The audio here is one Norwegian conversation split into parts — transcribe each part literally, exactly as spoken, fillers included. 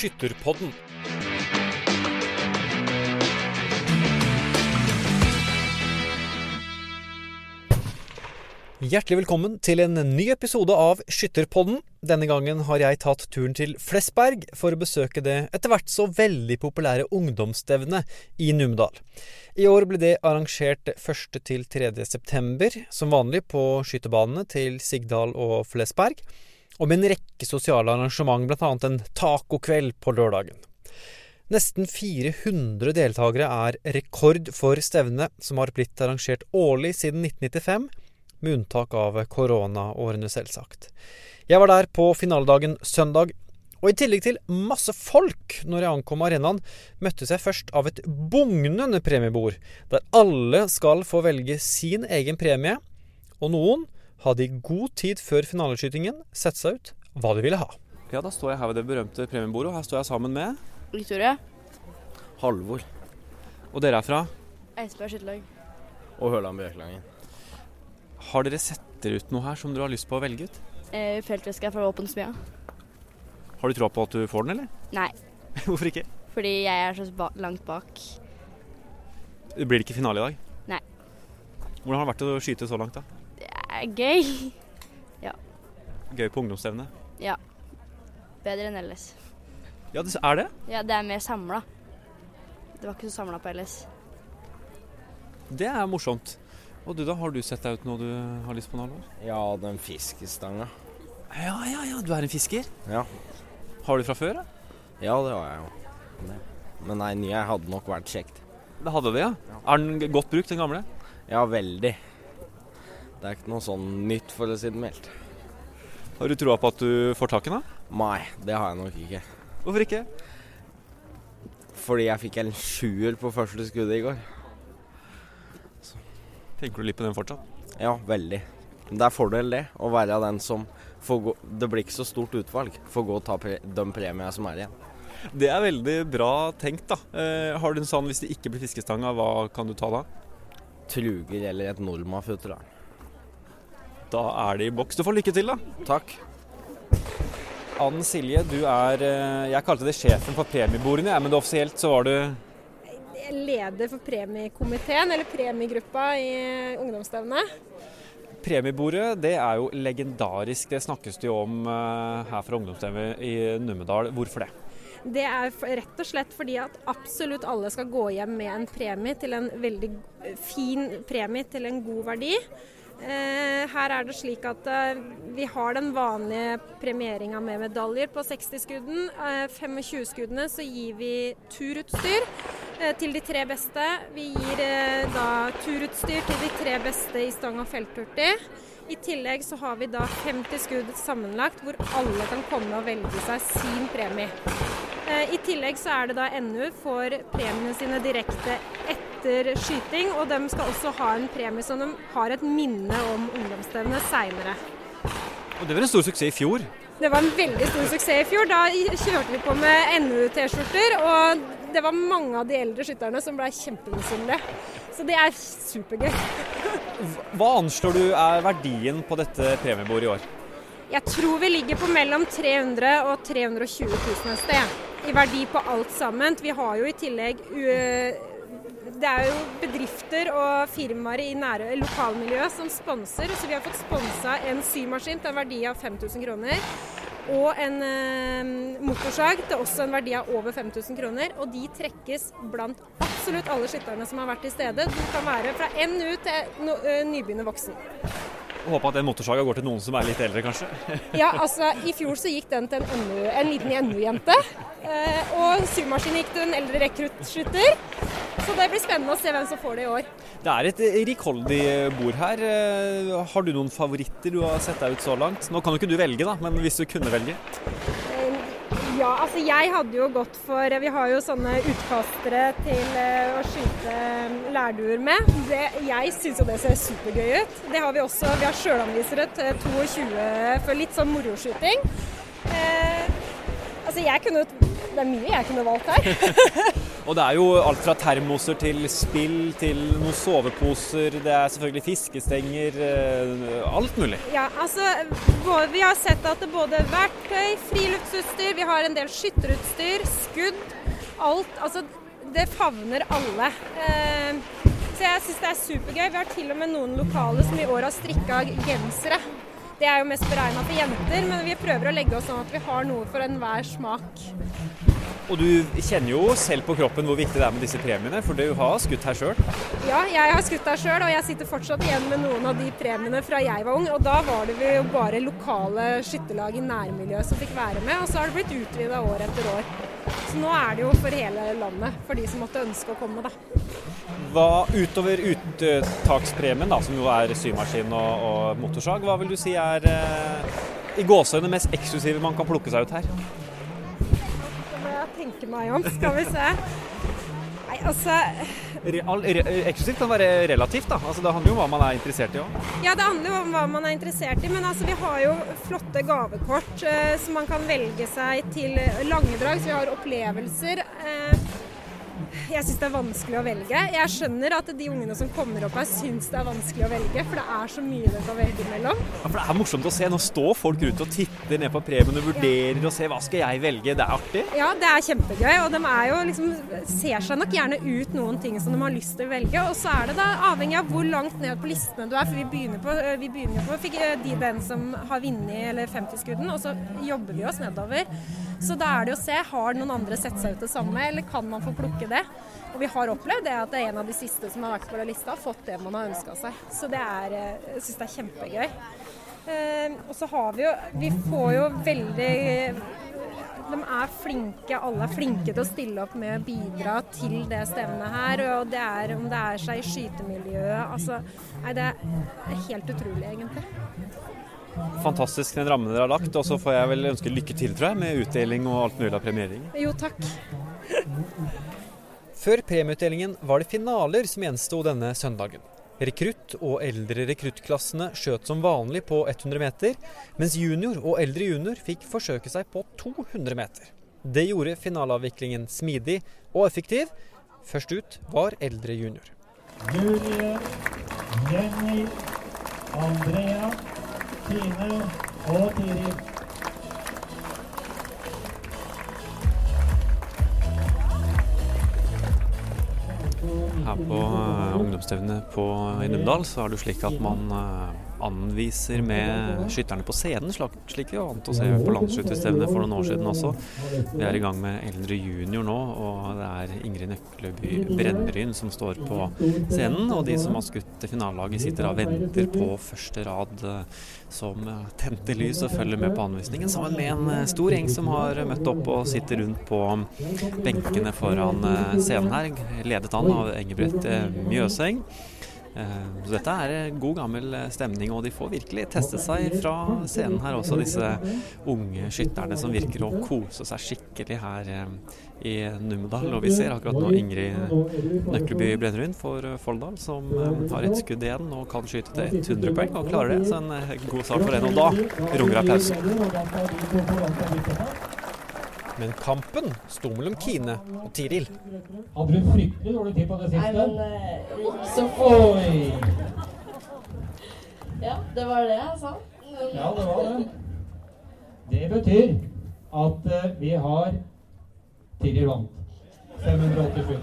Skytterpodden. Hjertelig velkommen til en ny episode av Skytterpodden. Denne gangen har jeg tatt turen til Flesberg for å besøke det etter hvert så veldig populære ungdomsstevnet i Numedal. I år ble det arrangert første til tredje september, som vanlig på skytterbanene til Sigdal og Flesberg, og med en rekke sosiale arrangement, blant annet en tacokveld på lørdagen. Nesten fire hundre deltagere er rekord for stevnet, som har blitt arrangert årlig siden nitten nittifem, med unntak av koronaårene selvsagt. Jeg var der på finaledagen søndag, og i tillegg til masse folk når jeg ankom arenaen, møttes jeg først av et bugnende premiebord, der alle skal få velge sin egen premie, og noen hadde i god tid før finaleskytingen sett seg ut hva de ville ha. Ja, da står jeg her ved det berømte premiebordet, og her står jeg sammen med Victoria. Halvor. Og dere er fra? Eidsberg skytterlag. Og Hørland Bjørklangen. Har dere sett dere ut noe her som dere har lyst på å velge ut? Eh, Feltveske fra Våpensmia. Har du tro på at du får den, eller? Nei, Hvorfor ikke? fordi jeg er så ba- langt bak. Det blir ikke finale i dag? Nei. Hvordan har det vært å skyte så langt da? Det er gøy. Gøy på ungdomsstevnet. Ja, bedre enn ellers. Ja, det er det. Ja, det er mer samlet. Det var ikke så samlet på ellers. Det er morsomt. Og du da, har du sett deg ut noe du har lyst på nå? Eller? Ja, den fiskestanga. Ja, ja, ja, du er en fisker. Ja. Har du fra før, da? Ja, det var jeg jo. Det. Men nei, nye hadde nok vært kjekt. Det hadde det, ja. Ja. Er den godt brukt, den gamle? Ja, veldig. Det er ikke noe sånn nytt, for å si det mildt. Har du troa på at du får tak i den, da? Nei, det har jeg nok ikke. Hvorfor ikke? Fordi jeg fikk en sjuer på første skuddet i går. Tenker du litt på den fortsatt? Ja, veldig. Men det er fordel det, å være den som får gå. Det blir ikke så stort utvalg. Får gå og ta pre de premiene som er igjen. Det er veldig bra tenkt, da. Eh, har du en sånn, hvis det ikke blir fiskestanga, hva kan du ta da? Truger eller et Norma-futter. Da er det i boks. Du får lykke til, da. Takk. Ann Silje, du er, eh, jeg kalte det sjefen for premiebordene, ja, men det offisielt så var du... leder for premiekomiteen, eller premiegruppa i ungdomsstevnet. Premiebordet, det er jo legendarisk. Det snakkes det jo om uh, her fra ungdomsstevnet i Numedal. Hvorfor det? Det er rett og slett fordi at absolutt alle skal gå hjem med en premie til en veldig fin premie til en god verdi. Eh, her er det slik at eh, vi har den vanlige premieringen med medaljer på seksti-skudden. Eh, tjuefem-skuddene så gir vi turutstyr eh, til de tre beste. Vi gir eh, da turutstyr til de tre beste i stang og felthurtig. I tillegg så har vi da femti skudd sammenlagt, hvor alle kan komme og velge seg sin premie. Eh, I tillegg så er det da N U for premiene sine direkte etter skyting, og de skal også ha en premie som de har et minne om ungdomsstevnet senere. Og det var en stor suksess i fjor. Det var en veldig stor suksess i fjor. Da kjørte vi på med N U-T-skjorter, og det var mange av de eldre skytterne som ble kjempemisunnelige. Så det er supergøy. Hva anslår du er verdien på dette premiebordet i år? Jeg tror vi ligger på mellom tre hundre og tre hundre og tjue tusen et sted. I verdi på alt sammen. Vi har jo i tillegg uh, det er jo bedrifter og firmaer i nære lokalmiljøet som sponser, så vi har fått sponset en symaskin til en verdi av fem tusen kroner, og en eh, motorsag til også en verdi av over fem tusen kroner, og de trekkes blant absolutt alle skytterne som har vært i stedet. Det kan være fra N U til no, uh, nybegynner voksen. Håper at den motorsaga går til noen som er litt eldre, kanskje? Ja, altså, i fjor så gikk den til en, N U, en liten N U-jente, eh, og syvmaskinen gikk til en eldre rekruttskytter. Så det blir spennende å se hvem som får det i år. Det er et rikholdig bord her. Har du noen favoritter du har sett deg ut så langt? Nå kan jo ikke du velge, da, men hvis du kunne velge? Ja, altså jeg hadde jo gått for, vi har jo sånne utkastere til å skyte lærduer med. Det, jeg synes jo det ser supergøy ut. Det har vi også, vi har selvanvisere til tjueto for litt sånn moroskyting. Eh, altså jeg kunne, det er mye jeg kunne valgt her. Og det er jo alt fra termoser til spill, til noen soveposer, det er selvfølgelig fiskestenger, alt mulig. Ja, altså vi har sett at det både verktøy, friluftsutstyr, vi har en del skytterutstyr, skudd, alt, altså det favner alle. Så jeg synes det er supergøy. Vi har til og med noen lokale som i år har strikket gensere. Det er jo mest beregnet for jenter, men vi prøver å legge oss sånn at vi har noe for enhver smak. Og du kjenner jo selv på kroppen hvor viktig det er med disse premiene, for du har skutt her selv. Ja, jeg har skutt her selv, og jeg sitter fortsatt igjen med noen av de premiene fra jeg var ung. Og da var det jo bare lokale skytterlag i nærmiljøet som fikk være med, og så har det blitt utvidet år etter år. Så nå er det jo for hele landet, for de som måtte ønske å komme, da. Hva utover uttakspremien, da, som jo er symaskin og, og motorsag, hva vil du si er eh, i gåseøyne mest eksklusive man kan plukke seg ut her? Det må jeg tenke meg om, skal vi se. Nei, altså... Re, re, eksklusivt kan være relativt, da. Altså, det handler jo om hva man er interessert i også. Ja, det handler jo om hva man er interessert i, men altså, vi har jo flotte gavekort eh, som man kan velge seg til lange drag, så vi har opplevelser. Eh, Jeg synes det er vanskelig å velge. Jeg skjønner at de ungene som kommer opp her synes det er vanskelig å velge, for det er så mye det kan velge mellom. Ja, for det er morsomt å se. Nå står folk rundt og titter ned på premien og vurderer ja. Og ser hva skal jeg velge. Det er artig. Ja, det er kjempegøy, og de er jo liksom, ser seg nok gjerne ut noen ting som de har lyst til å velge, og så er det da avhengig av hvor langt ned på listene du er, for vi begynner på, vi begynner på fikk de den som har vunnet eller femti-skudden, og så jobber vi oss nedover. Så da er det å se, har noen andre sett seg ut det samme, eller kan man få plukke det? Og vi har opplevd det at det er en av de siste som har vært på den lista, har fått det man har ønsket seg. Så det er, jeg synes det er kjempegøy. Eh, og så har vi jo, vi får jo veldig, de er flinke, alle er flinke til å stille opp med å bidra til det stevnet her, og det er, om det er seg i skytemiljøet, altså, nei, det er helt utrolig egentlig. Fantastisk den rammen dere har lagt, og så får jeg vel ønske lykke til, tror jeg, med utdeling og alt mulig av premiering. Jo, takk. Før premieutdelingen var det finaler som gjenstod denne søndagen. Rekrutt- og eldre rekruttklassene skjøt som vanlig på hundre meter, mens junior og eldre junior fikk forsøke seg på to hundre meter. Det gjorde finaleavviklingen smidig og effektiv. Først ut var eldre junior. Julie, Jenny, Andrea, Tine og Tiril. Her på uh, ungdomsstevnet på i Numedal så er det slik at man uh, anviser med skytterne på scenen, slik vi var vant til å se på landsskytterstevnet for noen år siden også. Vi er i gang med eldre junior nå, og det er Ingrid Nøkleby Brenneryn som står på scenen, og de som har skutt til finalelaget sitter og venter på første rad uh, som tente lys og følger med på anvisningen, sammen med en stor gjeng som har møtt opp og sitter rundt på benkene foran scenen her, ledet an av Engebrett Mjøseng. Så dette er god gammel stemning, og de får virkelig teste seg fra scenen her også, disse unge skytterne som virker å kose seg skikkelig her i Numedal. Og vi ser akkurat nå Ingrid Nøkleby Brenneryn for Folldal, som har et skudd igjen og kan skyte til hundre poeng og klarer det. Så en god start for henne, og da runger det pause. Men kampen sto mellom Kine og Tiril. Hadde du fryktelig dårlig tid på det siste? Nei, men ikke så Oi! Ja, det var det jeg sa. Ja, det var det. Det betyr at uh, vi har Tiril vant. fem hundre åttisju.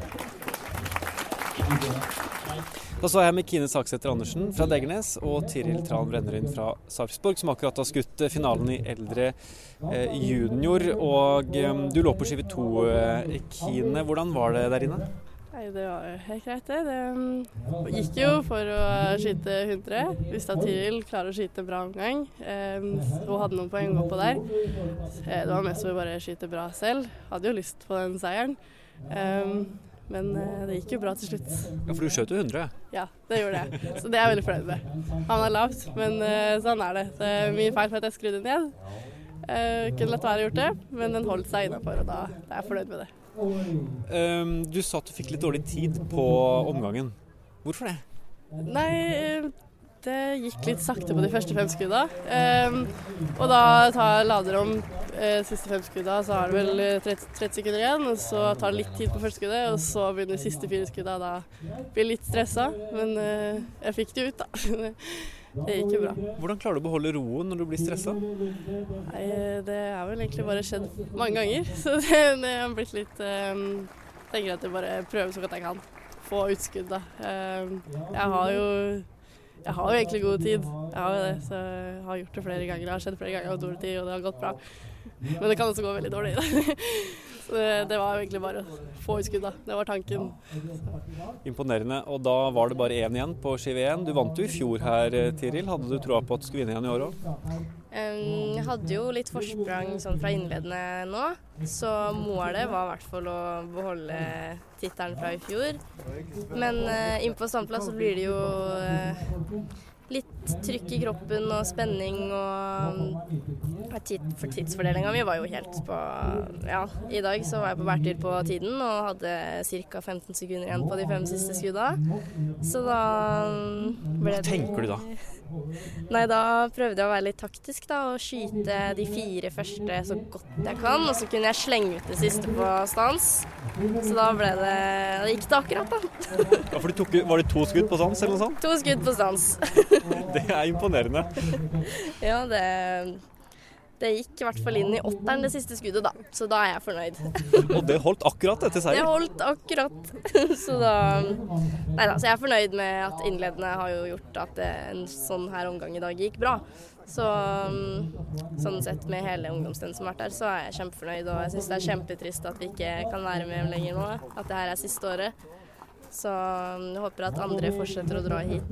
Da så jeg med Kine Saksæter Andersen fra Degernes og Tiril Tran Brenneryn fra Sarpsborg, som akkurat har skutt finalen i eldre eh, junior. Og eh, du lå på skive to, eh, Kine. Hvordan var det der inne? Nei, det var helt greit det. Det gikk jo for å skyte hundre. Hvis da Tiril klarer å skyte en bra omgang, eh, og hadde noen poeng oppå der. Det var mest for å bare skyte bra selv. Hadde jo lyst på den seieren. Eh, Men det gikk jo bra til slutt. Ja, for du skjøt jo hundre? Ja, det gjorde jeg. Så det er jeg veldig fornøyd med. Han er lavt, men sånn er det. Det er mye feil for at jeg skrudde ned. Jeg kunne lett være gjort det, men den holdt seg innenfor, og da er jeg fornøyd med det. Um, du sa at du fikk litt dårlig tid på omgangen. Hvorfor det? Nei, det gikk litt sakte på de første fem skudda. Um, og da tar lader om eh, siste fem skudda, så har det vel tretti, tretti sekunder igjen, og så tar det litt tid på første skuddet, og så begynner de siste fire skudda, da blir jeg litt stresset, men eh, jeg fikk det ut da. Det gikk jo bra. Hvordan klarer du å beholde roen når du blir stresset? Nei, det har vel egentlig bare skjedd mange ganger, så det, det har blitt litt um, tenker at jeg bare prøver så godt jeg kan få utskudd da. Um, jeg har jo jeg har jo egentlig god tid, jeg har jo det, så jeg har gjort det flere ganger, det har skjedd flere ganger av dårlig tid, og det har gått bra. Men det kan også gå veldig dårlig da. Så det, det var jo egentlig bare å få utskudd da, det var tanken. Imponerende, og da var det bare én igjen på ski V én. Du vant jo i fjor her, Tiril. Hadde du troa på at du skulle vinne igjen i år også? Um, jeg hadde jo litt forsprang sånn fra innledende nå, så målet var i hvert fall å beholde tittelen fra i fjor. Men uh, inn på standplass så blir det jo uh, litt trykk i kroppen og spenning, og for tidsfordelingen mi var jo helt på, ja, i dag så var jeg på bærtur på tiden og hadde ca. femten sekunder igjen på de fem siste skudda, så da ble det... Hva tenker du da? Nei, da prøvde jeg å være litt taktisk da, og skyte de fire første så godt jeg kan, og så kunne jeg slenge ut det siste på stans, så da ble det, det gikk det akkurat da. Ja, for du tok, var det to skudd på stans eller noe sånt? To skudd på stans. Det er imponerende. Ja, det, det gikk i hvert fall inn i åtteren det siste skuddet da, så da er jeg fornøyd. Og det holdt akkurat etter seier? Det holdt akkurat, så da, neida, så jeg er fornøyd med at innledende har jo gjort at en sånn her omgang i dag gikk bra. Så sånn sett med hele ungdomsstevnet som har vært der, så er jeg kjempefornøyd, og jeg synes det er kjempetrist at vi ikke kan være med lenger nå, at det her er siste året. Så jeg håper at andre fortsetter å dra hit.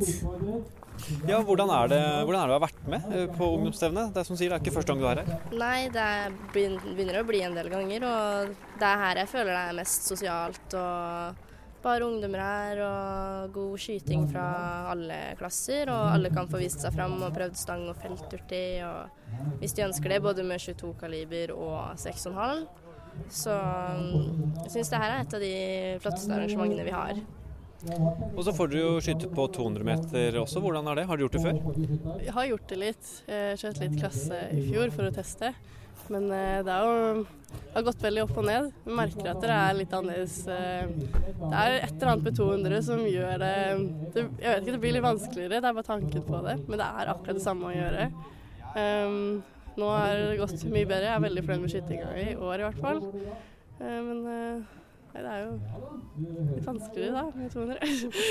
Ja, hvordan er det, hvordan er det å ha vært med på ungdomsstevnet? Det er som sier, det er ikke første gang du er her. Nei, det begynner å bli en del ganger, og det er her jeg føler det er mest sosialt, og bare ungdommer her, og god skyting fra alle klasser, og alle kan få vist seg frem og prøvd stang og felturti, og hvis de ønsker det, både med tjueto kaliber og seks komma fem. Så jeg synes det her er et av de flotteste arrangementene vi har. Og så får du jo skyte på to hundre meter også. Hvordan er det? Har du gjort det før? Jeg har gjort det litt. Jeg skjøt litt klasse i fjor for å teste. Men det, er jo, det har gått veldig opp og ned. Jeg merker at det er litt annerledes. Det er et eller annet med to hundre som gjør det, det jeg vet ikke, det blir litt vanskeligere. Det er bare tanken på det. Men det er akkurat det samme å gjøre. Um, Nå har det gått mye bedre. Jeg er veldig fornøyd med skytinga i år i hvert fall. Uh, men uh, nei, det er jo litt vanskeligere da, med to hundre.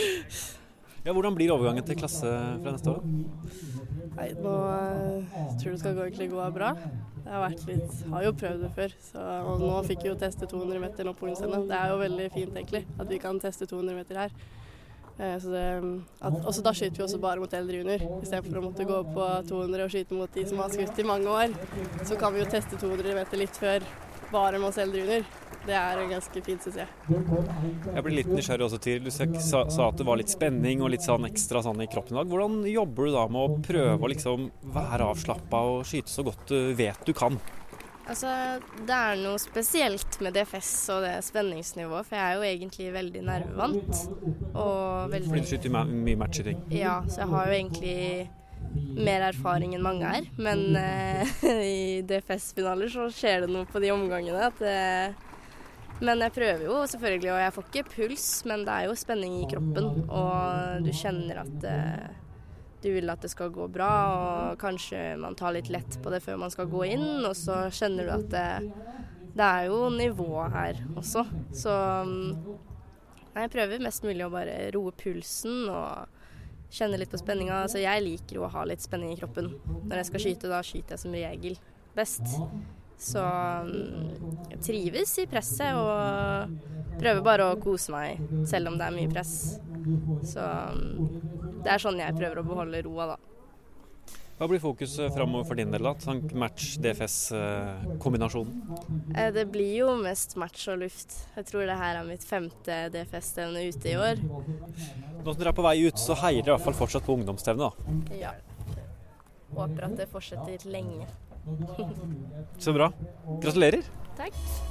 Ja, hvordan blir overgangen til klasse fra neste år? Nei, nå uh, tror jeg det skal gå, egentlig gå bra. Jeg har, vært litt, har jo prøvd det før, så, og nå fikk jeg jo teste to hundre meter nå på ungdomsstevnet. Det er jo veldig fint egentlig, at vi kan teste to hundre meter her. Så det, at, også da skyter vi også bare mot eldre junior, i stedet for å måtte gå på to hundre og skyte mot de som har skutt i mange år. Så kan vi jo teste to hundre meter litt før, bare med oss eldre junior. Det er ganske fint, synes jeg. Jeg blir litt nysgjerrig også til, du sa, sa at det var litt spenning og litt sånn ekstra sånn i kroppen i dag. Hvordan jobber du da med å prøve å liksom være avslappet og skyte så godt du vet du kan? Altså, det er noe spesielt med D F S og det spenningsnivået, for jeg er jo egentlig veldig nervevant. Og veldig... Fordi du skyter my- mye matchskyting? Ja, så jeg har jo egentlig mer erfaring enn mange her, men eh, i D F S-finaler så skjer det noe på de omgangene. At det... Men jeg prøver jo selvfølgelig, og jeg får ikke puls, men det er jo spenning i kroppen, og du kjenner at... Eh, du vil at det skal gå bra, og kanskje man tar litt lett på det før man skal gå inn, og så kjenner du at det, det er jo nivå her også. Så nei, jeg prøver mest mulig å bare roe pulsen og kjenne litt på spenninga. Altså, jeg liker jo å ha litt spenning i kroppen. Når jeg skal skyte, da skyter jeg som regel best. Så jeg trives i presset og prøver bare å kose meg, selv om det er mye press. Så det er sånn jeg prøver å beholde roa da. Hva blir fokus fremover for din del da? Tank match-D F S-kombinasjonen? Det blir jo mest match og luft. Jeg tror det her er mitt femte D F S-stevne ute i år. Nå som dere er på vei ut, så heier dere i hvert fall fortsatt på ungdomsstevne da? Ja. Håper at det fortsetter lenge. Så bra. Gratulerer. Takk.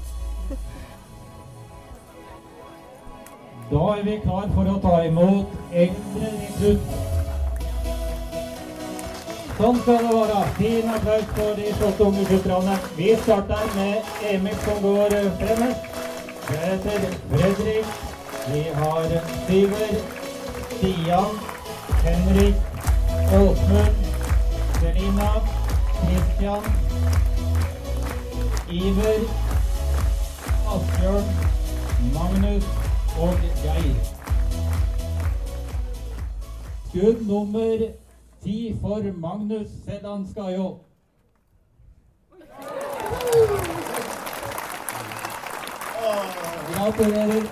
Da er vi klar for å ta imot eldre rekrutt. Sånn skal det være. Fin applaus for de flotte unge skytterne. Vi starter med Emil som går fremst. Deretter Fredrik. Vi har Syver, Stian, Henrik, Åsmund, Selina, Christian, Iver, Asbjørn, Magnus og Geir. Skudd nummer ti for Magnus Selland Skajo. Gratulerer.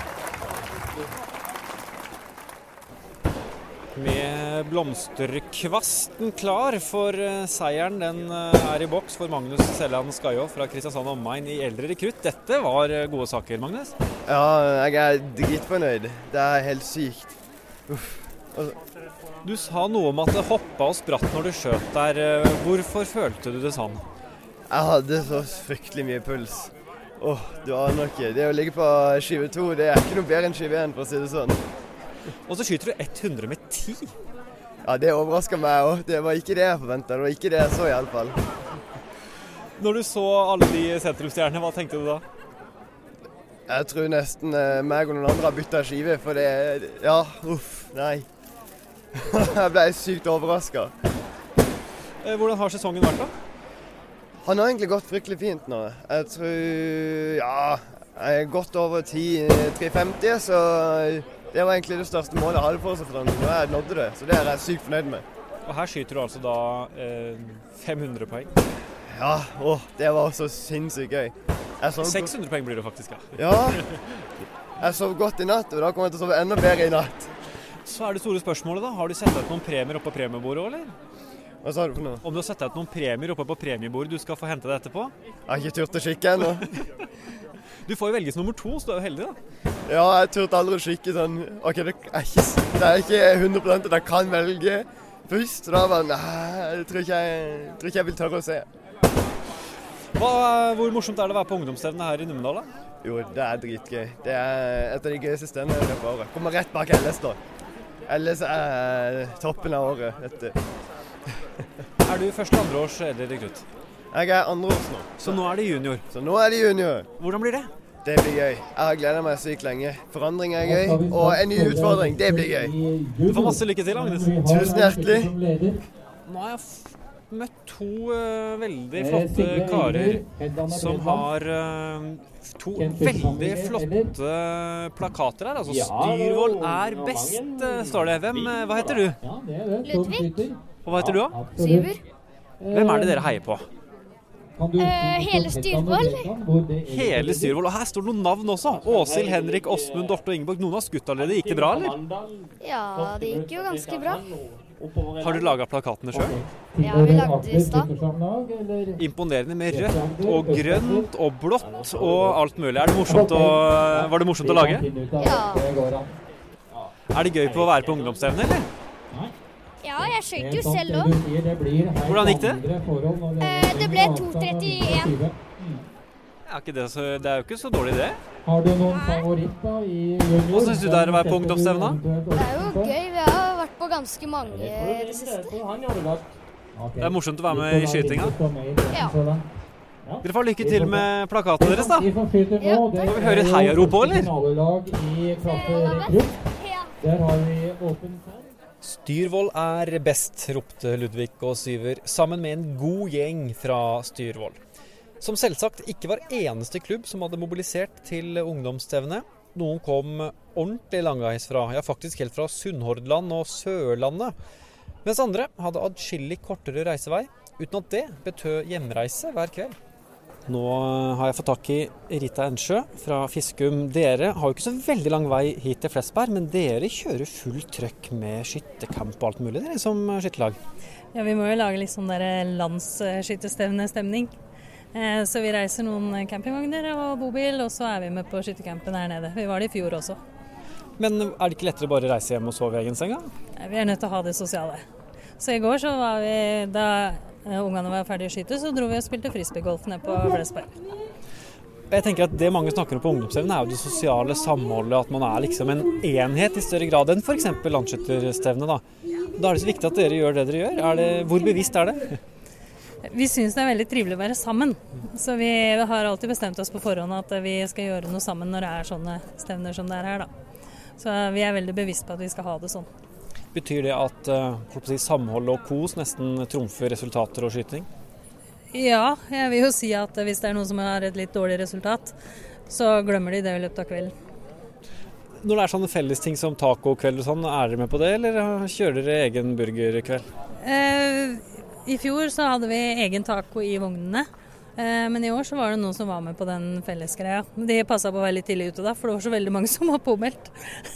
Med blomsterkvasten klar for uh, seieren. Den uh, er i boks for Magnus Selland Skajo fra Kristiansand Omegn i eldre rekrutt. Dette var uh, gode saker, Magnus? Ja, jeg er dritfornøyd. Det er helt sykt. Uff. Du sa noe om at det hoppet og spratt når du skjøt der. Hvorfor følte du det sånn? Jeg hadde så fryktelig mye puls. Åh, du aner ikke. Det å ligge på skive to, det er ikke noe bedre enn skive én, for å si det sånn. Og så skyter du hundre med ti. Ja, det overrasket meg også. Det var ikke det jeg forventet. Det var ikke det jeg så i alle fall. Når du så alle de sentrumsstjernene, hva tenkte du da? Jeg tror nesten eh, meg og noen andre har byttet skive, for det... Ja, uff, nei. Jeg ble sykt overrasket. Hvordan har sesongen vært da? Han har egentlig gått fryktelig fint nå. Jeg tror... Ja, jeg er godt over ti tre femti, så... Det var egentlig det største målet jeg hadde for seg for den. Nå har jeg nådde det, så det er jeg sykt fornøyd med. Og her skyter du altså da eh, fem hundre poeng? Ja, åh, det var så sinnssykt gøy. seks hundre poeng blir det faktisk, ja. Ja, jeg sov godt i natt, og da kommer jeg til å sove enda bedre i natt. Så er det store spørsmålet da. Har du sett ut noen premier oppe på premiebordet, eller? Hva sa du for noe? Om du har sett ut noen premier oppe på premiebordet du skal få hente det etterpå? Jeg har ikke turt å kikke ennå. Du får jo velges nummer to, så du er jo heldig da. Ja, jeg turte aldri å kikke sånn. Ok, det er ikke, det er ikke hundre prosent at jeg kan velge først. Så da var det, nei, jeg tror ikke jeg, tror ikke jeg vil tørre å se. Hva, hvor morsomt er det å være på ungdomsstevne her i Numedal da? Jo, det er dritgøy. Det er et av de gøyeste stedene i løpet av året. Kommer rett bak L S da. L S er toppen av året, vet du. Er du første andre års eller rekrutt? Jeg er andre års nå. Så nå er det junior? Så nå er det junior. Hvordan blir det? Det blir gøy. Jeg har gledet meg sykt lenge. Forandring er gøy, og en ny utfordring, det blir gøy. Du får masse lykke til, Agnes. Tusen hjertelig. Nå har jeg møtt to uh, veldig flotte karer som har uh, to veldig flotte plakater her. Altså, Styrvoll er best, uh, står det. Hvem, uh, hva heter du? Ludvig. Og hva heter du da? Syver. Hvem er det dere heier på? Uh, hele Styrvoll. Hele Styrvoll. Og her står det noen navn også. Åshild, Henrik, Åsmund, Dorte og Ingeborg. Noen har skutt allerede. Gikk det bra, eller? Ja, det gikk jo ganske bra. Har du laget plakatene selv? Ja, vi lagde det i stad. Imponerende med rødt og grønt og blått og alt mulig. Er det morsomt å, var det morsomt å lage? Ja. Er det gøy på å være på ungdomsstevne, eller? Ja, jeg skjøt jo selv også. Hvordan gikk det? Eh, det ble to trettien. Ja, ikke det, så, det er jo ikke så dårlig det. Har du noen favoritter i junior? Hva synes du det er å være på ungdomsstevne? Det er jo gøy. Vi har vært på ganske mange i det siste. Det er morsomt å være med i skytinga. Ja. Dere får lykke til med plakatene deres, da. Ja. Må vi høre et heiarop på, eller? Der har vi åpen ferd. Styrvoll er best, ropte Ludvig og Syver, sammen med en god gjeng fra Styrvoll. Som selvsagt ikke var eneste klubb som hadde mobilisert til ungdomsstevne. Noen kom ordentlig langveis fra, ja faktisk helt fra Sunnhordland og Sørlandet. Mens andre hadde adskillig kortere reisevei, uten at det betød hjemreise hver kveld. Nå har jeg fått tak i Rita Ensjø fra Fiskum. Dere har jo ikke så veldig lang vei hit til Flesberg, men dere kjører full trøkk med skyttekamp og alt mulig, dere som skyttelag. Ja, vi må jo lage litt sånn der landsskyttestevnestemning. Så vi reiser noen campingvogner og bobil, og så er vi med på skyttercampen her nede. Vi var det i fjor også. Men er det ikke lettere bare å reise hjem og sove i egen seng, da? Nei, vi er nødt til å ha det sosiale. Så i går så var vi, da ungene var ferdige å skyte, så dro vi og spilte frisbeegolf ned på Flesberg. Jeg tenker at det mange snakker om på ungdomsstevnen er jo det sosiale samholdet, at man er liksom en enhet i større grad enn for eksempel landskytterstevne da. Da er det så viktig at dere gjør det dere gjør. Er det, hvor bevisst er det? Vi synes det er veldig trivelig å være sammen, så vi har alltid bestemt oss på forhånd at vi skal gjøre noe sammen når det er sånne stevner som det er her da. Så vi er veldig bevisst på at vi skal ha det sånn. Betyr det at uh, si, samhold og kos nesten trumfer resultater og skyting? Ja, jeg vil jo si at hvis det er noen som har et litt dårlig resultat, så glemmer de det i løpet av kvelden. Når det er sånne fellesting som tacokveld og sånn, er dere med på det, eller kjører dere egen burgerkveld? Eh, I fjor så hadde vi egen taco i vognene, eh, men i år så var det noen som var med på den fellesgreia. De passet på å være litt tidlig ute da, for det var så veldig mange som var påmeldt.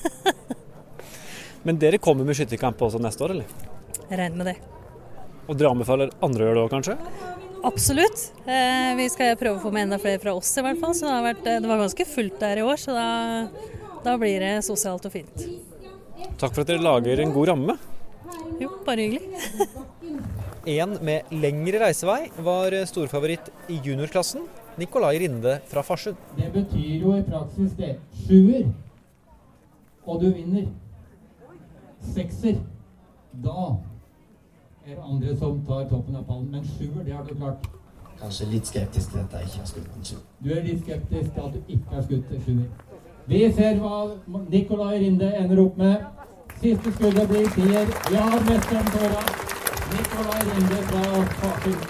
Men dere kommer med skytterkamp også neste år, eller? Jeg regner med det. Og dere anbefaler andre å gjøre det også, kanskje? Absolutt. Eh, vi skal prøve å få med enda flere fra oss i hvert fall, så det, har vært, det var ganske fullt der i år, så da, da blir det sosialt og fint. Takk for at dere lager en god ramme. Jo, bare hyggelig. En med lengre reisevei var storfavoritt i juniorklassen, Nikolai Rinde fra Farsund. Det betyr jo i praksis det. Sjuer, og du vinner. Sekser, da er det andre som tar toppen av pallen, men sjuer, det har du klart. Kanskje litt skeptisk til at jeg ikke har skutt en sju. Du er litt skeptisk til at du ikke har skutt en sjuer. Vi ser hva Nikolai Rinde ender opp med. Siste skuddet blir tier. Vi har mesteren foran. Nikolai Rinde fra Farsund.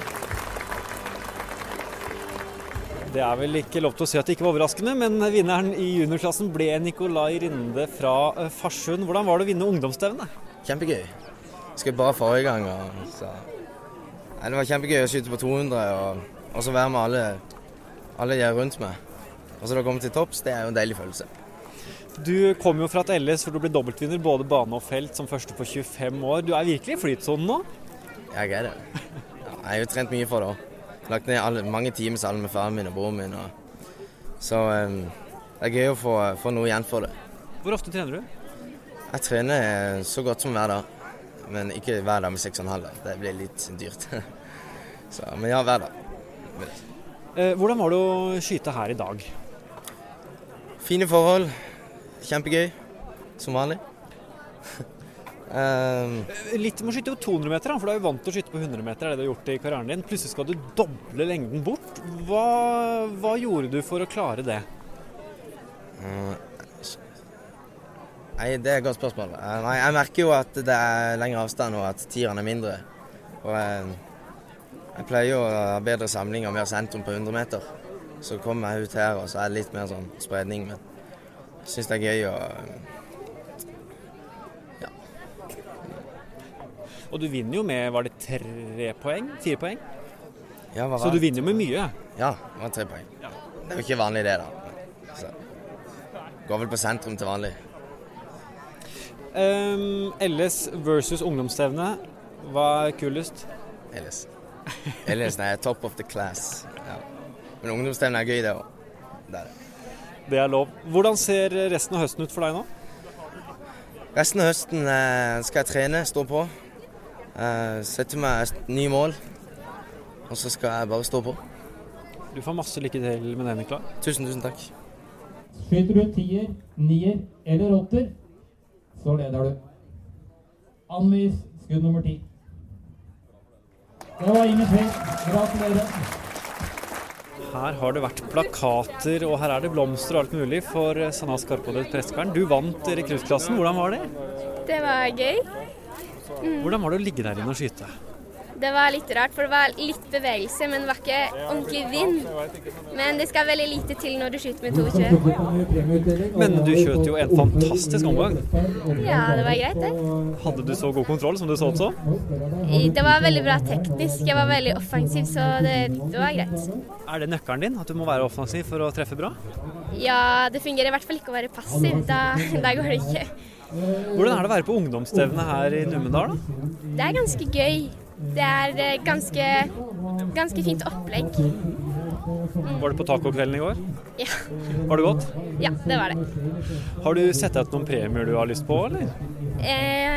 Det er vel ikke lov til å si at det ikke var overraskende, men vinneren i juniorklassen ble Nikolai Rinde fra Farsund. Hvordan var det å vinne ungdomsstevnet? Kjempegøy. Jeg skjøt bare forrige gang. Og så. Nei, det var kjempegøy å skyte på to hundre og, og så være med alle, alle de rundt meg. Og så da komme til topps, det er jo en deilig følelse. Du kom jo fra et L S for du ble dobbeltvinner både bane og felt som første på tjuefem år. Du er virkelig i flytsonen nå? Jeg er det. Ja, jeg har jo trent mye for det også. Lagt ned alle, mange timer sammen med faren min og broren min. Og, så um, det er gøy å få, få noe igjen for det. Hvor ofte trener du? Jeg trener så godt som hver dag. Men ikke hver dag med seks og en halv. Det blir litt dyrt. Så, men ja, hver dag. Eh, hvordan var det å skyte her i dag? Fine forhold. Kjempegøy. Som vanlig. um, litt med å skyte på to hundre meter, for du er jo vant til å skyte på hundre meter, er det du har gjort i karrieren din. Plutselig skal du doble lengden bort. Hva, hva gjorde du for å klare det? Uh, Nei, det er et godt spørsmål. Nei, jeg merker jo at det er lengre avstand og at tirene er mindre. Og jeg, jeg pleier jo å ha bedre samling og mer sentrum på hundre meter. Så kommer jeg ut her og så er det litt mer sånn spredning. Men jeg synes det er gøy å... Ja. Og du vinner jo med, var det tre poeng? Fire poeng? Ja, hva var det? Så du vinner jo med mye? Ja, det var tre poeng. Det er jo ikke vanlig det da. Så går vel på sentrum til vanlig. Um, L S versus ungdomsstevne, hva er kulest? L S. L S er top of the class. Ja. Men ungdomsstevne er gøy det også. Det er det. Det er lov. Hvordan ser resten av høsten ut for deg nå? Resten av høsten eh, skal jeg trene, stå på. Eh, sette meg nye mål. Og så skal jeg bare stå på. Du får masse lykke til med den, Nikolai. Tusen, tusen takk. Skyter du tier, nier eller åtter, så leder du. Anvis skudd nummer ti. Det var ingen feil. Gratulerer. Her har det vært plakater, og her er det blomster og alt mulig for Sanna Skarpådet Preskvern. Du vant rekruttklassen. Hvordan var det? Det var gøy. Mm. Hvordan var det å ligge der inne og skyte? Det var litt rart, for det var litt bevegelse, men det var ikke ordentlig vind. Men det skal veldig lite til når du skyter med to tjuer. Men du skjøt jo en fantastisk omgang. Ja, det var greit det. Hadde du så god kontroll som du så ut så? Det var veldig bra teknisk. Jeg var veldig offensiv, så det, det var greit. Er det nøkkelen din, at du må være offensiv for å treffe bra? Ja, det fungerer i hvert fall ikke å være passiv. Da, da går det ikke. Hvordan er det å være på ungdomsstevne her i Numedal da? Det er ganske gøy. Det er ganske, ganske fint opplegg. Mm. Var du på tacokvelden i går? Ja. Var det godt? Ja, det var det. Har du sett deg noen premier du har lyst på, eller? Eh,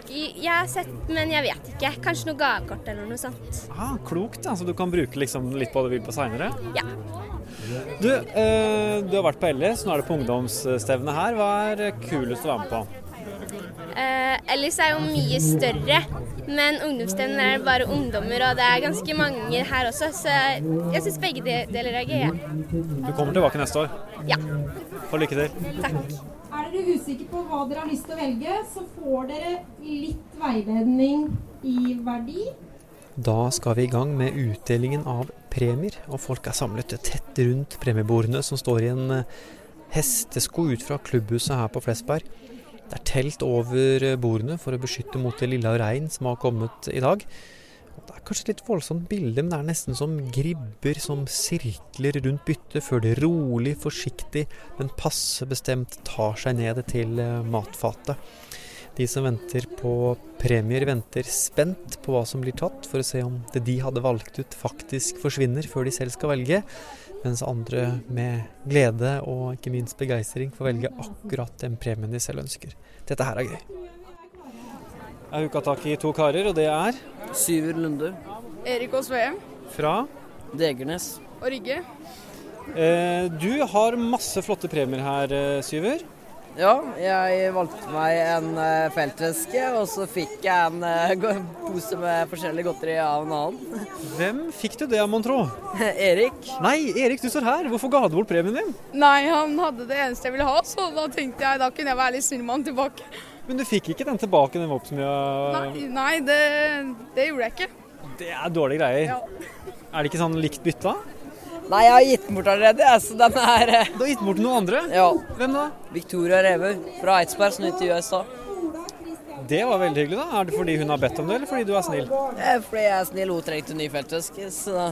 Jeg har sett, men jeg vet ikke. Kanskje noe gavekort eller noe sånt. Ah, klokt, ja. Så du kan bruke liksom litt på det du vil på senere. Ja. Du, eh, du har vært på L S, nå er du på ungdomsstevne her. Hva er kulest å være med på? Uh, Ellis er jo mye større, men ungdomsstevnen er bare ungdommer, og det er ganske mange her også, så jeg synes begge deler er gøy. Ja. Du kommer tilbake neste år? Ja. Og lykke til. Takk. Er dere usikre på hva dere har lyst til å velge, så får dere litt veiledning i verdi. Da skal vi i gang med utdelingen av premier, og folk er samlet tett rundt premiebordene som står i en hestesko ut fra klubbhuset her på Flesberg. Det er telt over bordene for å beskytte mot det lille regn som har kommet i dag. Og det er kanskje litt voldsomt bilde, men det er nesten som gribber som sirkler rundt byttet før det rolig, forsiktig, men passe bestemt tar seg ned til matfatet. De som venter på premier venter spent på hva som blir tatt, for å se om det de hadde valgt ut faktisk forsvinner før de selv skal velge, mens andre med glede og ikke minst begeistring får velge akkurat den premien de selv ønsker. Dette her er gøy. Jeg har huket tak i to karer, og det er Syver Lunde. Erik og Sveem. Fra Degernes. Og Rygge. Eh, du har masse flotte premier her, Syver. Ja, jeg valgte meg en uh, feltveske, og så fikk jeg en uh, pose med forskjellige godteri av en annen. Hvem fikk du det av, mon tro? Erik. Nei, Erik, du står her. Hvorfor ga du bort premien din? Nei, han hadde det eneste jeg ville ha, så da tenkte jeg, da kunne jeg være litt snill med han tilbake. Men du fikk ikke den tilbake, den var opp så mye... Nei, nei det, det gjorde jeg ikke. Det er dårlige greier. Ja. Er det ikke sånn likt bytta? Nei, jeg har gitt den bort allerede, så den er... Du har gitt den bort noen andre? Ja. Hvem da? Victoria Rever fra Eidsberg, som intervjuet i stad. Det var veldig hyggelig da. Er det fordi hun har bedt om det, eller fordi du er snill? Det er fordi jeg er snill, hun trengte en ny feltveske, så...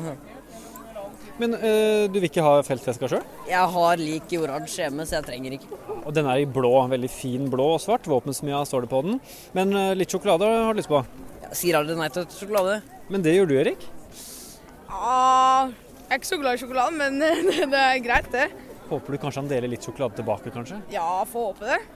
Men øh, du vil ikke ha feltveska selv? Jeg har lik i oransje hjemme, så jeg trenger ikke. Og den er i blå, veldig fin blå og svart. Våpensmia står det på den. Men øh, litt sjokolade har du lyst på? Jeg sier aldri nei til sjokolade. Men det gjør du, Erik? Ja... Jeg er ikke så glad i sjokolade, men det er greit det. Håper du kanskje han deler litt sjokolade tilbake, kanskje? Ja, får håpe det.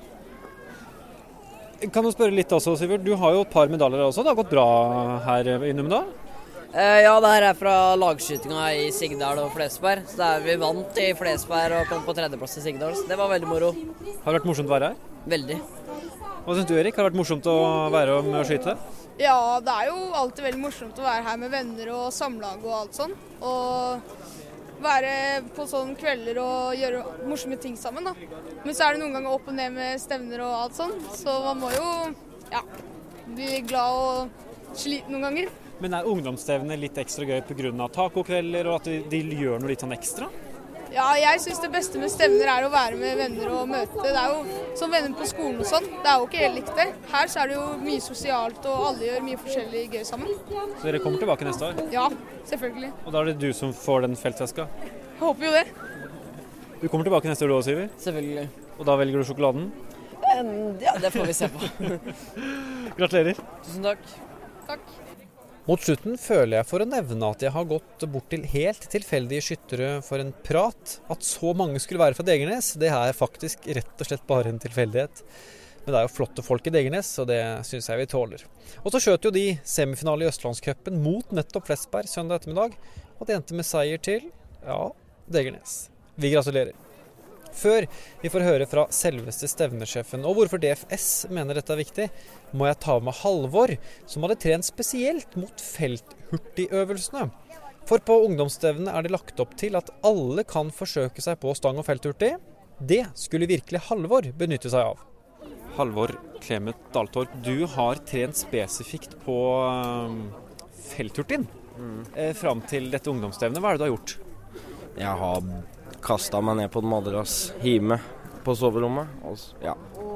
Kan du spørre litt også, Sivert? Du har jo et par medaljer også. Det har gått bra her i Numedal? Eh, ja, det her er fra lagskytinga i Sigdal og Flesberg. Så der vi vant i Flesberg og kom på tredjeplass i Sigdal. Så det var veldig moro. Har det vært morsomt å være her? Veldig. Hva synes du, Erik? Har det vært morsomt å være med å skyte? Ja, det er jo alltid veldig morsomt å være her med venner og samlag og alt sånn. Og være på sånne kvelder og gjøre morsomme ting sammen, da. Men så er det noen ganger opp og ned med stevner og alt sånn. Så man må jo, ja, bli glad og sliten noen ganger. Men er ungdomsstevne litt ekstra gøy på grunn av tacokvelder og at de, de gjør noe litt sånn ekstra? Ja, jeg synes det beste med stevner er å være med venner og møte. Det er jo som venner på skolen og sånn. Det er jo ikke helt likt det. Her så er det jo mye sosialt, og alle gjør mye forskjellig gøy sammen. Så dere kommer tilbake neste år? Ja, selvfølgelig. Og da er det du som får den feltveska? Jeg håper jo det. Du kommer tilbake neste år du også, Syver? Selvfølgelig. Og da velger du sjokoladen? Ja, det får vi se på. Gratulerer. Tusen takk. Takk. Mot slutten føler jeg for å nevne at jeg har gått bort til helt tilfeldige skyttere for en prat. At så mange skulle være fra Degernes, det er faktisk rett og slett bare en tilfeldighet. Men det er jo flotte folk i Degernes, og det synes jeg vi tåler. Og så skjøt jo de semifinale i Østlandscupen mot nettopp Flesberg søndag ettermiddag, og det endte med seier til, ja, Degernes. Vi gratulerer. Før vi får høre fra selveste stevnesjefen og hvorfor D F S mener dette er viktig, må jeg ta med Halvor, som hadde trent spesielt mot felthurtigøvelsene. For på ungdomsstevnet er det lagt opp til at alle kan forsøke seg på stang og felthurtig. Det skulle virkelig Halvor benytte seg av. Halvor Klemet Daltorp, du har trent spesifikt på um, felthurtien mm. eh, fram til dette ungdomsstevnet. Hva er det du har gjort? Jeg har kastet meg ned på en madrass hjemme på soverommet, og, ja.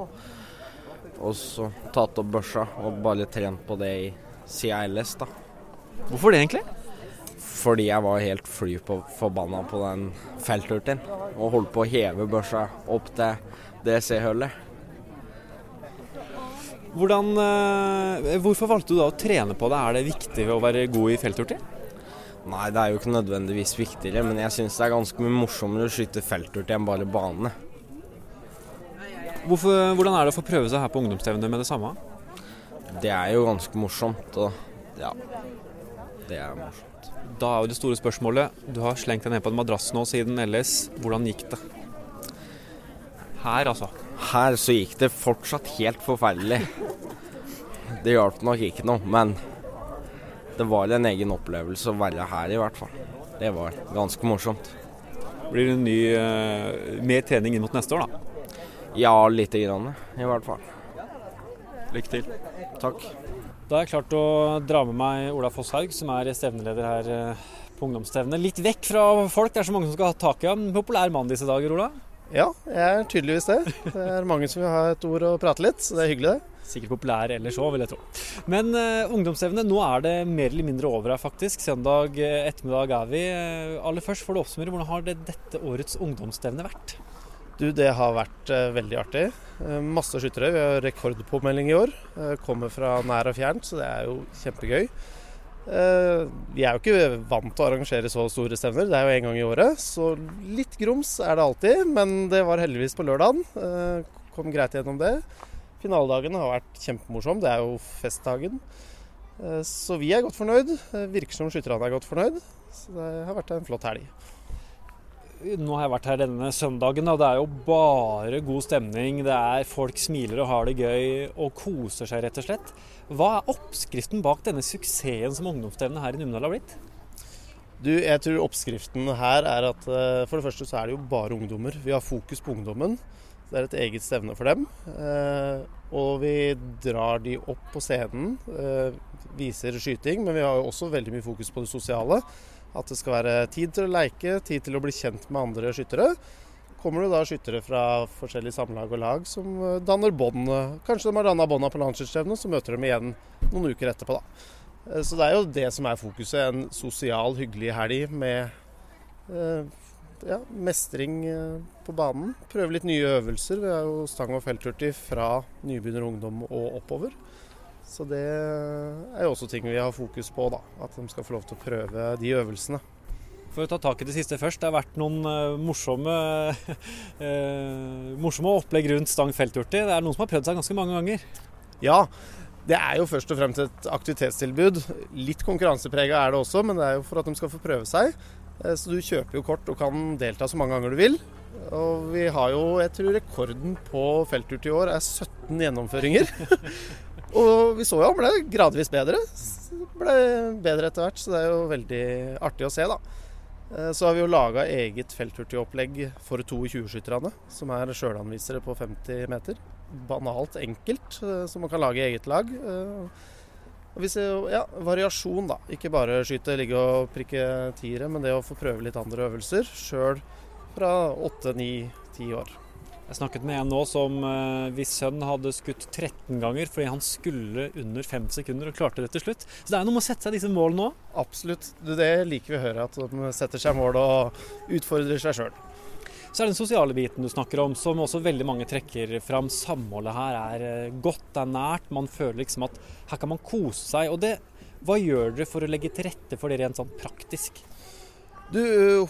og så tatt opp børsa og bare trent på det i siden L S da. Hvorfor det egentlig? Fordi jeg var helt fly på forbanna på den felthurtien, og holdt på å heve børsa opp til D C-hullet. Hvordan, uh, hvorfor valgte du da å trene på det? Er det viktig å være god i felthurti? Nei, det er jo ikke nødvendigvis viktigere, men jeg synes det er ganske mye morsommere å skyte felthurti enn bare bane. Hvorfor, hvordan er det å få prøve seg her på ungdomsstevnet med det samme? det er jo ganske morsomt, og ja, det er morsomt. Da er jo det store spørsmålet, du har slengt deg ned på en madrass nå siden L S, hvordan gikk det? Her altså? Her så gikk det fortsatt helt forferdelig. Det hjalp nok ikke noe, men det var en egen opplevelse å være her i hvert fall. Det var ganske morsomt. Blir det en ny, uh, mer trening inn mot neste år da? Ja, lite grann i hvert fall. Lykke til. Takk. Da har jeg klart å dra med meg Ola Fosshaug, som er stevneleder her på ungdomsstevnet. Litt vekk fra folk, det er så mange som skal ha tak i ham. Populær mann disse dager, Ola? Ja, jeg er tydeligvis det. Det er mange som vil ha et ord og prate litt, så det er hyggelig det. Sikkert populær ellers også, vil jeg tro. Men uh, ungdomsstevnet, nå er det mer eller mindre over her faktisk. Søndag ettermiddag er vi. Uh, aller først får du oppsummere, hvordan har det dette årets ungdomsstevne vært? Du, det har vært uh, veldig artig. Uh, masse skyttere. Vi har rekordpåmelding i år. Uh, kommer fra nær og fjernt, så det er jo kjempegøy. Uh, vi er jo ikke vant til å arrangere så store stevner. Det er jo en gang i året, så litt grums er det alltid. Men det var heldigvis på lørdagen. Uh, kom greit gjennom det. Finaledagen har vært kjempemorsom. Det er jo festdagen. Uh, så vi er godt fornøyd. Uh, virker som skytterne er godt fornøyd. Så det har vært en flott helg. Nå har jeg vært her denne søndagen, og det er jo bare god stemning. Det er folk smiler og har det gøy og koser seg rett og slett. Hva er oppskriften bak denne suksessen som ungdomsstevnet her i Numedal har blitt? Du, jeg tror oppskriften her er at for det første så er det jo bare ungdommer. Vi har fokus på ungdommen. Det er et eget stevne for dem. Og vi drar de opp på scenen, viser skyting, men vi har jo også veldig mye fokus på det sosiale. At det skal være tid til å leke, tid til å bli kjent med andre skyttere. Kommer det da skyttere fra forskjellige samlag og lag som danner bånd. Kanskje de har dannet bånda på landslagsstevnet, så møter de igjen noen uker etterpå da. Så det er jo det som er fokuset, en sosial, hyggelig helg med ja, mestring på banen. Prøve litt nye øvelser. Vi har jo stang- og felthurtig fra nybegynner ungdom og oppover. Så det er jo også ting vi har fokus på da, at de skal få lov til å prøve de øvelsene. For å ta tak i det siste først, det har vært noen uh, morsomme, uh, morsomme opplegg rundt stang felthurtig. Det er noen som har prøvd seg ganske mange ganger. Ja, det er jo først og fremst et aktivitetstilbud. Litt konkurransepreget er det også, men det er jo for at de skal få prøve seg. Uh, så du kjøper jo kort og kan delta så mange ganger du vil. Og vi har jo, jeg tror rekorden på felthurtig i år er sytten gjennomføringer. Og vi så jo han ble gradvis bedre, ble bedre etter hvert, så det er jo veldig artig å se da. Så har vi jo laget eget felthurtig-opplegg for tjueto-skytterne, som er selvanvisere på femti meter. Banalt enkelt, så man kan lage eget lag. Og vi ser jo, ja, variasjon da, ikke bare skyte, ligge og prikke tiere, men det å få prøve litt andre øvelser, selv fra åtte, ni, ti år. Jeg snakket med en nå som uh, hvis sønn hadde skutt tretten ganger fordi han skulle under fem sekunder og klarte det til slutt. Så det er noe med å sette seg disse målene nå. Absolutt. Det liker vi å høre, at de setter seg mål og utfordrer seg selv. Så er det den sosiale biten du snakker om, som også veldig mange trekker fram. Samholdet her er godt, det er nært. Man føler liksom at her kan man kose seg. Og det, hva gjør dere for å legge til rette for det rent sånn praktisk? Du,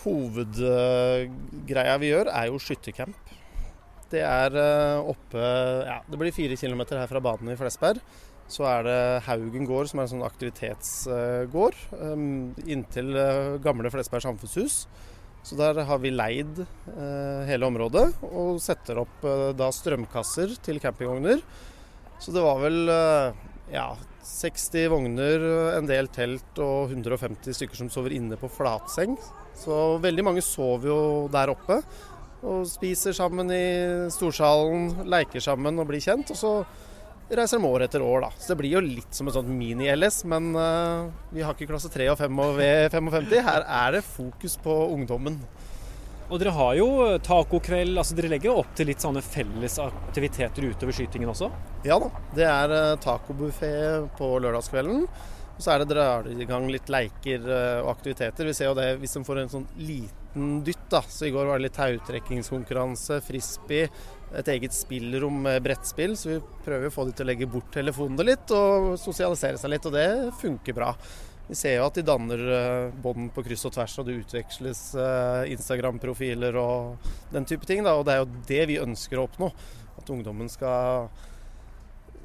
hovedgreia vi gjør er jo skyttercamp. Det er oppe, ja, det blir fire kilometer her fra banen i Flesberg. Så er det Haugen gård, som er en sånn aktivitetsgård, inntil gamle Flesberg samfunnshus. Så der har vi leid hele området, og setter opp da strømkasser til campingvogner. Så det var vel, ja, seksti vogner, en del telt og hundre og femti stykker som sover inne på flatseng. Så veldig mange sover jo der oppe. Og spiser sammen i storsalen, leker sammen og blir kjent, og så reiser de år etter år da. Så det blir jo litt som et sånt mini-L S, men uh, vi har ikke klasse tre og fem og V femtifem. Her er det fokus på ungdommen. Og dere har jo tacokveld, altså dere legger opp til litt sånne felles aktiviteter utover skytingen også? Ja da, det er uh, tacobuffé på lørdagskvelden. Og så er det drar i gang litt leker og aktiviteter. Vi ser jo det hvis de får en sånn liten dytt da. Så i går var det litt tautrekkingskonkurranse, frisbee, et eget spillrom med brettspill. Så vi prøver å få de til å legge bort telefonene litt og sosialisere seg litt, og det funker bra. Vi ser jo at de danner bånd på kryss og tvers, og det utveksles Instagram-profiler og den type ting da. Og det er jo det vi ønsker å oppnå. At ungdommen skal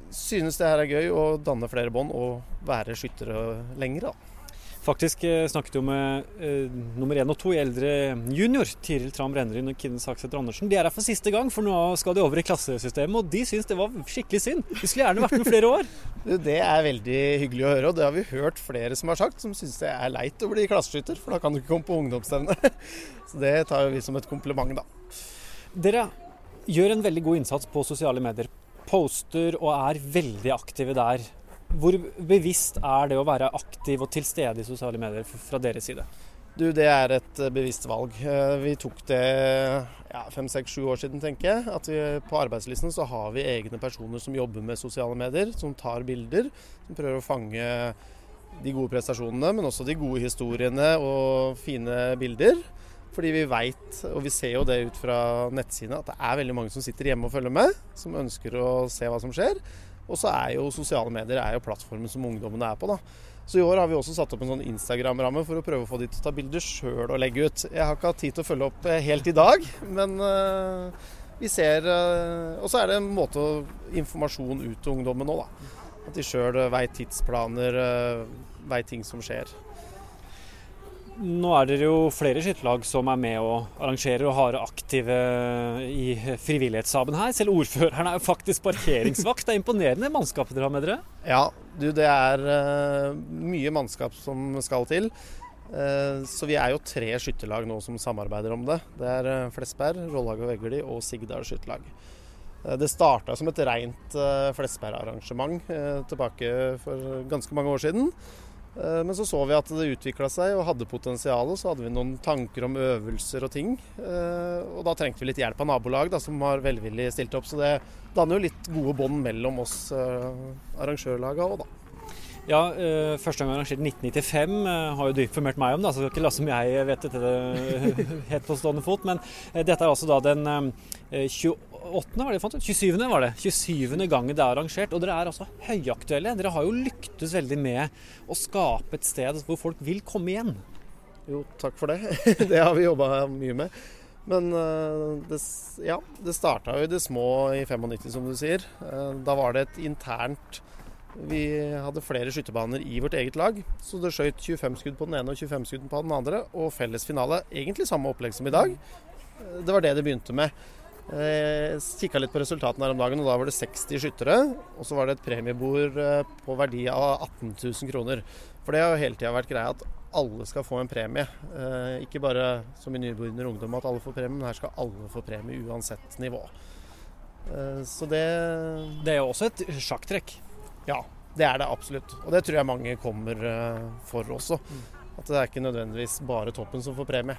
synes det her er gøy å danne flere bånd og være skyttere lenger da. Faktisk snakket jo med eh, nummer én og to i eldre junior, Tiril Tram Brennryn og Kine Saksæter Andersen. De er her for siste gang, for nå skal de over i klassesystemet, og de synes det var skikkelig synd. De skulle gjerne vært med flere år. Det er veldig hyggelig å høre, og det har vi hørt flere som har sagt, som synes det er leit å bli klasseskytter, for da kan du ikke komme på ungdomsstevne. Så det tar vi som et kompliment da. Dere gjør en veldig god innsats på sosiale medier, poster og er veldig aktive der. Hvor bevisst er det å være aktiv og til stede i sosiale medier fra deres side? Du, det er et bevisst valg. Vi tok det ja, fem, seks, sju år siden, tenker jeg. At vi, på arbeidslisten så har vi egne personer som jobber med sosiale medier, som tar bilder, som prøver å fange de gode prestasjonene, men også de gode historiene og fine bilder. Fordi vi vet, og vi ser jo det ut fra nettsidene, at det er veldig mange som sitter hjemme og følger med, som ønsker å se hva som skjer. Og så er jo sosiale medier er jo plattformen som ungdommene er på da. Så i år har vi også satt opp en sånn Instagram-ramme for å prøve å få de til å ta bilder selv og legge ut. Jeg har ikke hatt tid til å følge opp helt i dag, men uh, vi ser, uh, og så er det en måte å informasjon ut til ungdommen nå da. At de selv vet tidsplaner, uh, vet ting som skjer. Nå er det jo flere skytterlag som er med og arrangerer og har aktive i frivillighetsstaben her. Selv ordføreren er jo faktisk parkeringsvakt. Det er imponerende mannskap dere har med dere. Ja, du, det er uh, mye mannskap som skal til. Uh, så vi er jo tre skytterlag nå som samarbeider om det. Det er uh, Flesberg, Rollag og Veggeli og Sigdal skytterlag. Uh, det startet som et rent uh, Flesberg-arrangement uh, tilbake for ganske mange år siden. Men så så vi at det utviklet seg og hadde potensial, så hadde vi noen tanker om øvelser og ting. Og da trengte vi litt hjelp av nabolag da, som har velvillig stilt opp. Så det danner jo litt gode bånd mellom oss arrangørlaget også da. Ja, første gang arrangert i nitten nittifem har jo du informert meg om det, så det er ikke la som jeg vet dette helt på stående fot. Men dette er altså da den tjueåttende var det fant ut? tjuesyvende var det. tjuesyvende gangen det er arrangert, og dere er altså høyaktuelle. Dere har jo lyktes veldig med å skape et sted hvor folk vil komme igjen. Jo, takk for det. Det har vi jobbet mye med. Men det, ja, det startet jo i det små i nittifem, som du sier. Da var det et internt Vi hadde flere skytterbaner i vårt eget lag, så det skjøt tjuefem skudd på den ene og tjuefem skudd på den andre, og felles finale, egentlig samme opplegg som i dag. Det var det det begynte med. Jeg kikket litt på resultatene her om dagen, og da var det seksti skyttere, og så var det et premiebord på verdi av atten tusen kroner. For det har jo hele tiden vært greia at alle skal få en premie. Ikke bare som i Nybegynner Ungdom at alle får premie, men her skal alle få premie uansett nivå. Så det... Det er jo også et sjakktrekk. Ja, det er det absolutt. Og det tror jeg mange kommer for også. At det er ikke nødvendigvis bare toppen som får premie.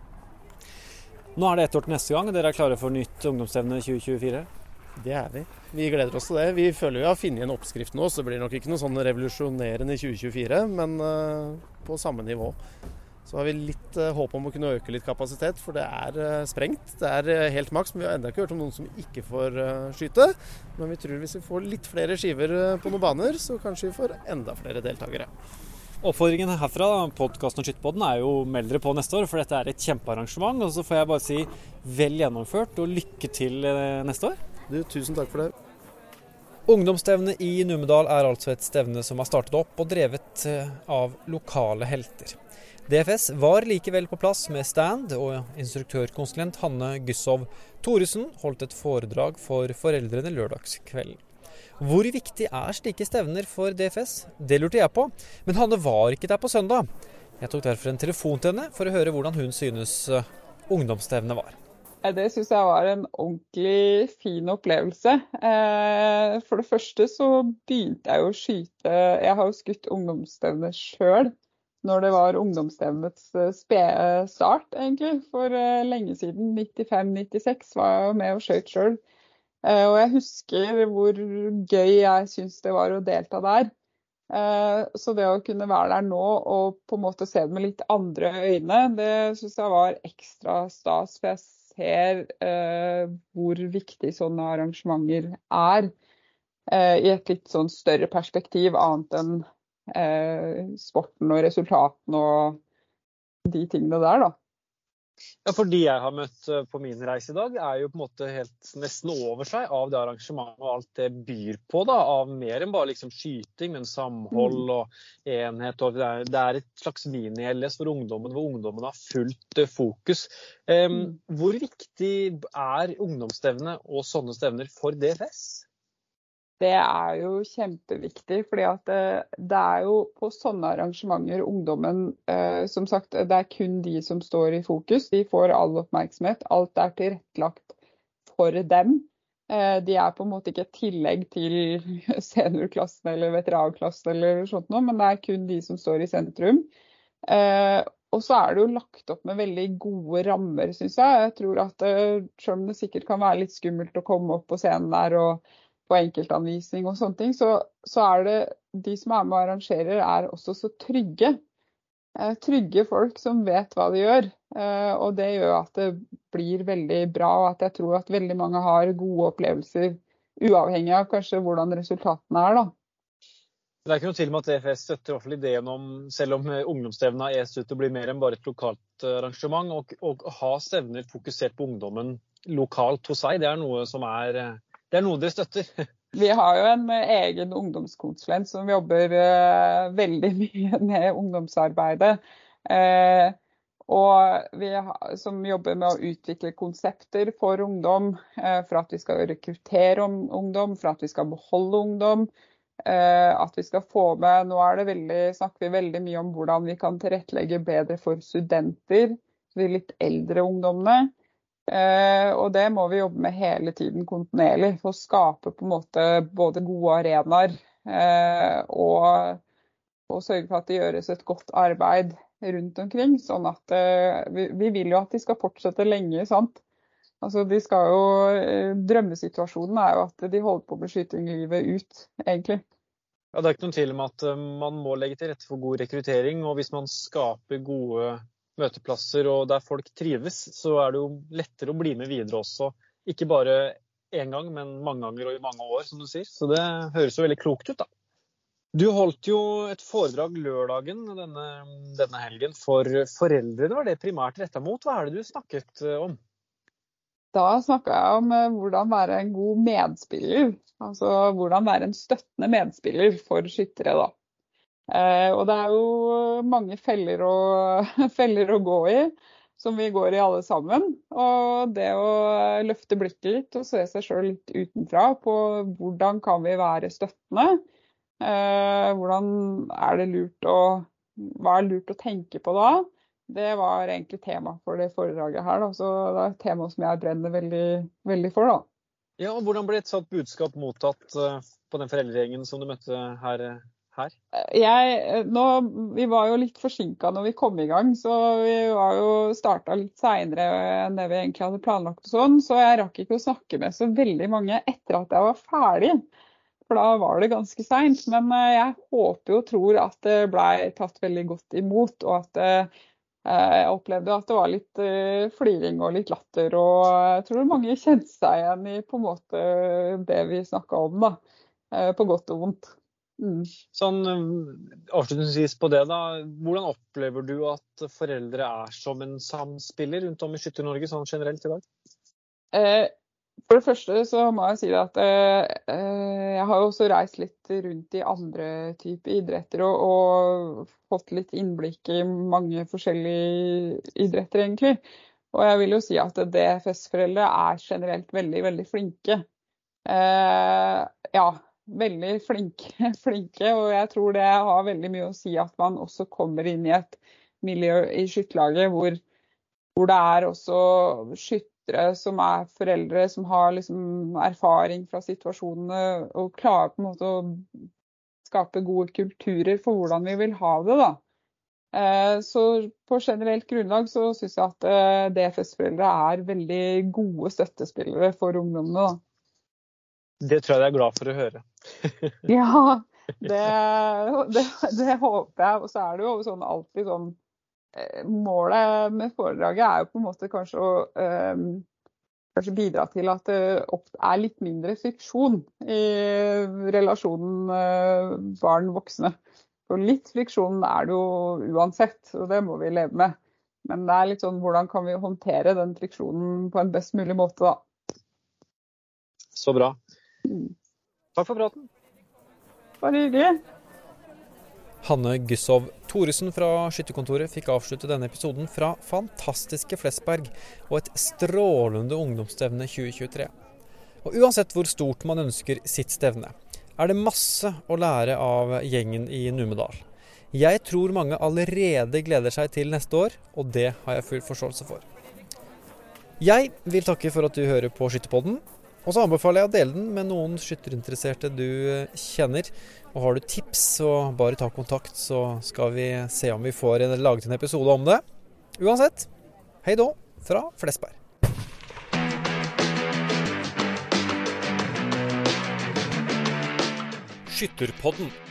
Nå er det ett år til neste gang. Dere er klare for nytt ungdomsstevne tjue tjuefire? Det er vi. Vi gleder oss til det. Vi føler vi har funnet en oppskrift nå, så det blir nok ikke noe sånn revolusjonerende i tjue tjuefire, men på samme nivå. Så har vi litt uh, håp om å kunne øke litt kapasitet, for det er uh, sprengt. Det er uh, helt maks, men vi har enda ikke hørt om noen som ikke får uh, skyte. Men vi tror hvis vi får litt flere skiver uh, på noen baner, så kanskje vi får enda flere deltakere. Oppfordringen herfra, podcasten og Skytterpodden, er jo meld dere på neste år, for dette er et kjempearrangement. Og så får jeg bare si vel gjennomført og lykke til uh, neste år. Du, tusen takk for det. Ungdomsstevnet i Numedal er altså et stevne som har startet opp og drevet uh, av lokale helter. D F S var likevel på plass med stand, og instruktørkonsulent Hanne Gyssov Thoresen holdt et foredrag for foreldrene lørdagskvelden. Hvor viktig er slike stevner for D F S? Det lurte jeg på, men Hanne var ikke der på søndag. Jeg tok derfor en telefon til henne for å høre hvordan hun synes ungdomsstevnet var. Det synes jeg var en ordentlig fin opplevelse. For det første så begynte jeg å skyte, jeg har jo skutt ungdomsstevnet selv, når det var ungdomsstevnets start, egentlig, for lenge siden, nittifem nittiseks, var jeg med og skjøt selv. Og jeg husker hvor gøy jeg synes det var å delta der. Så det å kunne være der nå og på en måte se det med litt andre øyne, det synes jeg var ekstra stas, for jeg ser hvor viktig sånne arrangementer er i et litt sånn større perspektiv, annet enn Eh, sporten og resultatene og de tingene der da. Ja, for de jeg har møtt på min reise i dag er jo på en måte helt nesten over seg av det arrangementet og alt det byr på da, av mer enn bare liksom skyting, men samhold og enhet. Og det, er, det er et slags mini-L S for ungdommen, hvor ungdommen har fullt fokus. Um, hvor viktig er ungdomsstevne og sånne stevner for D F S? Det er jo kjempeviktig, fordi at det, det er jo på sånne arrangementer ungdommen, eh, som sagt, det er kun de som står i fokus. De får all oppmerksomhet, alt er tilrettelagt for dem. Eh, de er på en måte ikke et tillegg til seniorklassen eller veteranklassen eller sånt noe, men det er kun de som står i sentrum. Eh, og så er det jo lagt opp med veldig gode rammer, synes jeg. Jeg tror at eh, selv om det sikkert kan være litt skummelt å komme opp på scenen der og på enkeltanvisning og sånne ting, så, så er det de som er med og arrangerer er også så trygge. Eh, trygge folk som vet hva de gjør, eh, og det gjør at det blir veldig bra, og at jeg tror at veldig mange har gode opplevelser, uavhengig av kanskje hvordan resultatene er da. Det er ikke noe til med at D F S støtter i hvert fall ideen om, selv om ungdomsstevna er ut til å bli mer enn bare et lokalt arrangement, og, og ha stevner fokusert på ungdommen lokalt hos seg, det er noe som er... Det er noe dere støtter. Vi har jo en egen ungdomskonsulent som jobber uh, veldig mye med ungdomsarbeidet. Uh, og vi har, som jobber med å utvikle konsepter for ungdom, uh, for at vi skal rekruttere ungdom, for at vi skal beholde ungdom, uh, at vi skal få med, nå er det veldig, snakker vi veldig mye om hvordan vi kan tilrettelegge bedre for studenter, de litt eldre ungdommene. Eh, og det må vi jobbe med hele tiden kontinuerlig for å skape på en måte både gode arenaer eh, og, og sørge for at det gjøres et godt arbeid rundt omkring, sånn at eh, vi, vi vil jo at de skal fortsette lenge, sant? Altså de skal jo, eh, drømmesituasjonen er jo at de holder på med skyting livet ut, egentlig. Ja, det er ikke noen tvil om at man må legge til rette for god rekruttering, og hvis man skaper gode møteplasser og der folk trives, så er det jo lettere å bli med videre også. Ikke bare en gang, men mange ganger og i mange år, som du sier. Så det høres jo veldig klokt ut da. Du holdt jo et foredrag lørdagen denne, denne helgen for foreldre. Det var det primært rettet mot. Hva er det du snakket om? Da snakket jeg om hvordan være en god medspiller. Altså hvordan være en støttende medspiller for skyttere da. Eh, og det er jo mange feller å, feller å gå i, som vi går i alle sammen. Og det å løfte blikket litt og se seg selv litt utenfra på hvordan kan vi være støttende, eh, hvordan er det lurt å, hva er lurt å tenke på da? Det var egentlig tema for det foredraget her, da. Så det er et tema som jeg brenner veldig, veldig for da. Ja, og hvordan ble et sånt budskap mottatt uh, på den foreldregjengen som du møtte her? Her? Jeg, nå, vi var jo litt forsinket når vi kom i gang, så vi var jo startet litt senere enn det vi egentlig hadde planlagt og sånn, så jeg rakk ikke å snakke med så veldig mange etter at jeg var ferdig, for da var det ganske sent, men jeg håper og tror at det ble tatt veldig godt imot, og at jeg opplevde at det var litt fliring og litt latter, og jeg tror mange kjente seg igjen i på en måte det vi snakket om da, på godt og vondt. Mm. Sånn avslutningsvis på det da, hvordan opplever du at foreldre er som en samspiller rundt om i Skytter-Norge sånn generelt i dag? Eh, for det første så må jeg si at eh, jeg har jo også reist litt rundt i andre typer idretter og, og fått litt innblikk i mange forskjellige idretter egentlig. Og jeg vil jo si at D F S-foreldre er generelt veldig, veldig flinke. Eh, ja, veldig flinke, flinke, og jeg tror det har veldig mye å si at man også kommer inn i et miljø i skytterlaget hvor, hvor det er også skyttere som er foreldre, som har liksom erfaring fra situasjonene og klarer på en måte å skape gode kulturer for hvordan vi vil ha det da. Så på generelt grunnlag så synes jeg at D F S-foreldre er veldig gode støttespillere for ungdommene da. Det tror jeg jeg er glad for å høre. Ja, det, det, det håper jeg. Og så er det jo sånn alltid sånn, målet med foredraget er jo på en måte kanskje å um, kanskje bidra til at det er litt mindre friksjon i relasjonen uh, barn-voksne. For litt friksjon er det jo uansett, og det må vi leve med. Men det er litt sånn, hvordan kan vi håndtere den friksjonen på en best mulig måte da? Så bra. Takk for praten. Bare hyggelig. Hanne Gussov Thoresen fra Skytterkontoret fikk avslutte denne episoden fra fantastiske Flesberg og et strålende ungdomsstevne tjue tjuetre. Og uansett hvor stort man ønsker sitt stevne, er det masse å lære av gjengen i Numedal. Jeg tror mange allerede gleder seg til neste år, og det har jeg full forståelse for. Jeg vil takke for at du hører på Skytterpodden, og så anbefaler jeg å dele den med noen skytterinteresserte du kjenner. Og har du tips, så bare ta kontakt, så skal vi se om vi får laget en episode om det. Uansett, hei da fra Flesberg. Skytterpodden.